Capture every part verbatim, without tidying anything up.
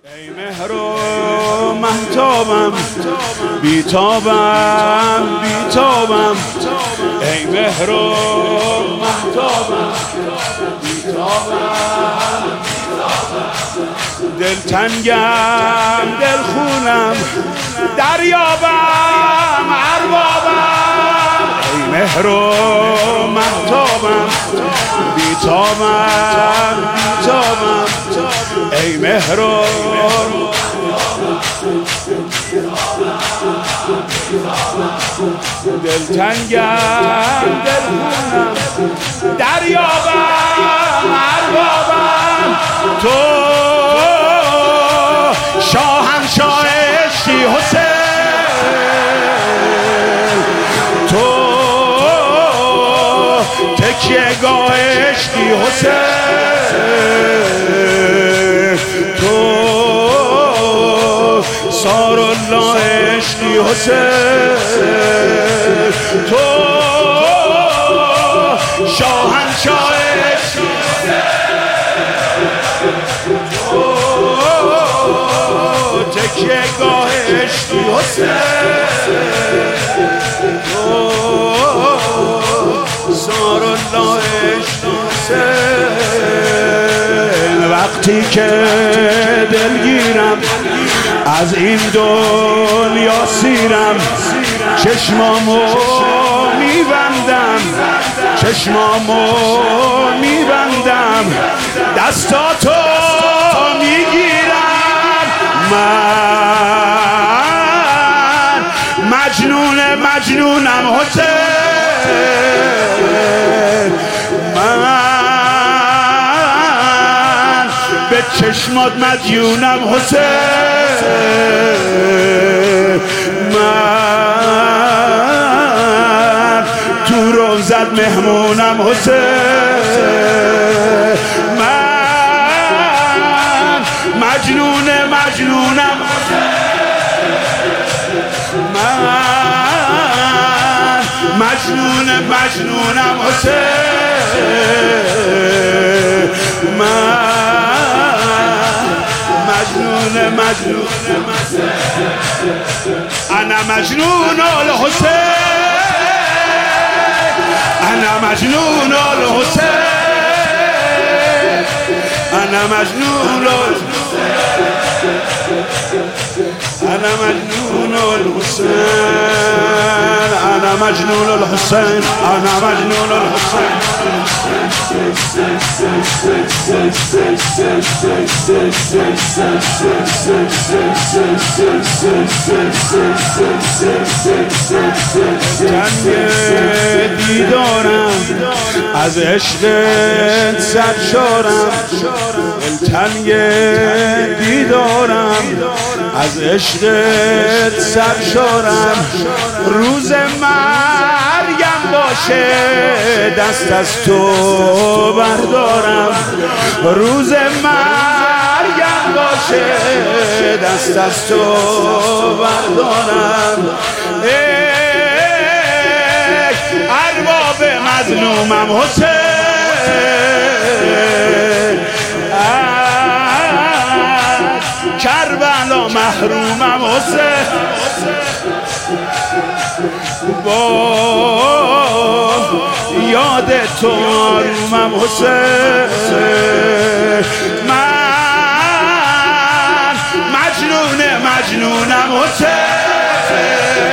ای مهر و مهتابم بیتابم بیتابم ای مهر و مهتابم بیتابم دلتنگم دلخونم دریابم اربابم ای مهر و مهتابم بیتابم بیتابم ای مهر و دلتنگم دلخونم دریابم اربابم تو شاهنشاه عشقی حسین تو تکیه گاه عشقی حسین تو سار الله عشقی حسین تو شاهنشاه عشقی تو تکیه گاه عشقی حسین تو سار الله عشقی حسین وقتی که دلگیرم از این دنیا سیرم چشمامو میبندم چشمامو میبندم دستاتو میگیرم من مجنون مجنونم حسین من به چشمات مدیونم حسین من تو روزت مهمونم حسین من مجنون مجنونم من مجنون مجنونم حسین من مجنون مجنون انا مجنون الحسین انا مجنون الحسین انا مجنون انا مجنون الحسين انا مجنون الحسين انا مجنون الحسين تنگ دیدارم از عشقت سرشارم تنگ دیدارم از عشقت سرشارم روز مرگم باشه دست از تو بردارم روز مرگم باشه دست از تو بردارم ای ارباب مظلومم حسین کربلا محرومم حسین با یاد تو آرومم حسین من مجنون مجنونم حسین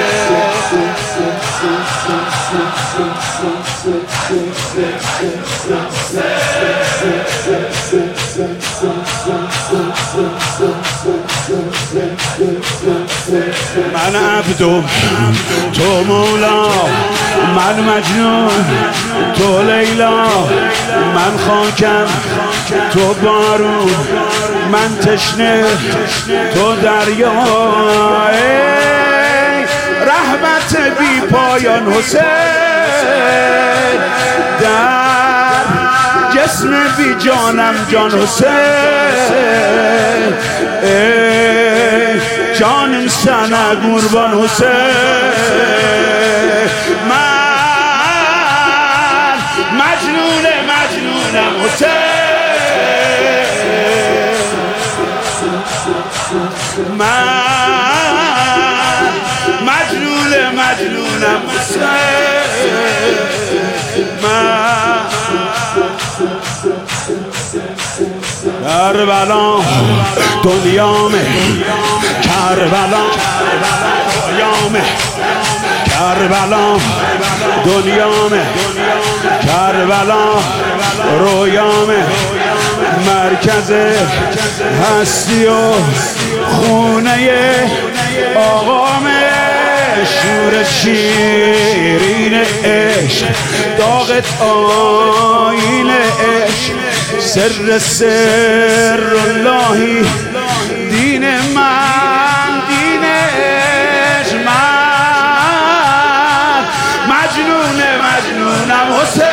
من عبدو تو مولا من مجنون تو لیلا من خاکم تو بارون من تشنه تو دریا رحمت بی پایان حسین در جسم بی جانم جان حسین ای جانم سنه قربان حسین من مجنون مجنونم حسین من مجنون مجنونم حسین من کربلا دنیامه کربلا دنیامه کربلا دنیامه کربلا رویامه مرکز هستی و خونه آقامه شور شیرین عشق داغ آیین عشق سر سر اللهی دین من دین عشق من مجنون مجنونم حسین